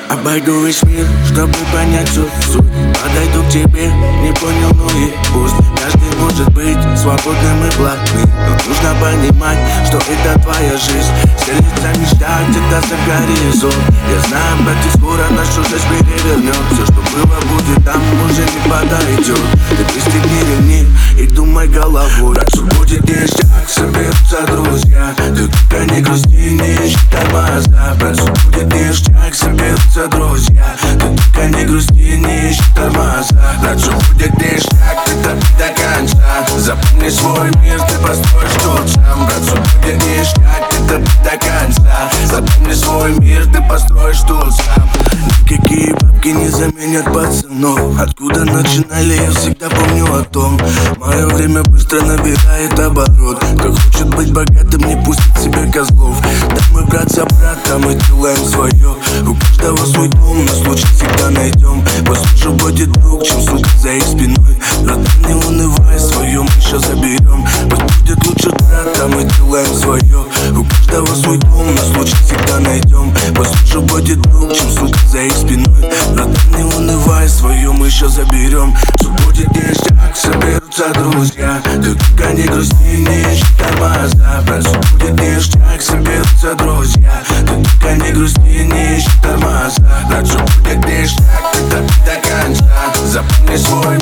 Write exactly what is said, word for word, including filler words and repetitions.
Обойду весь мир, чтобы понять всю суть. Подойду к тебе, не понял, ну и пусть. Каждый может быть свободным и платным, но нужно понимать, что это твоя жизнь. Селится мечта где-то за горизонт. Я знаю, братья, скоро нашу жизнь перевернет. Все, что было, будет там, уже не подойдет. Ты пристегни ремни и думай головой. Дальше будет ништяк, соберутся друзья. Ты только не грусти, не ищи тормоза. Дальше будет ништяк, соберутся друзья. Ты только не грусти, не ищи тормоза. Дальше будет ништяк, ты топи до конца. Запомни свой мир, ты построишь тут сам. Дальше будет ништяк, ты топи до конца. Запомни свой мир, ты построишь тут сам. Никакие бабки не заменят пацанов. Откуда начинали, я всегда помню о том. Мое время быстро набирает оборот. Кто хочет быть богатым, не пустит себе козлов. Да мы брат за брата, мы делаем свое. У каждого свой дом, на случай всегда найдем. Пусть лучше будет друг, чем сука за их спиной. Братан, не унывай, свое мы сейчас заберем. Пусть будет лучше брата, мы делаем свое. У каждого свой дом, на случай всегда найдем. Пусть лучше будет друг, чем сука за их спиной. Братан, не унывай, свое мы сейчас заберем. Все будет ништяк, соберутся друзья. Ты только не грусти, не ищи тормоза. Все будет ништяк, соберутся друзья. Ты только не грусти, не ищи тормоза. Все будет ништяк, ты топи до конца. Запомни свой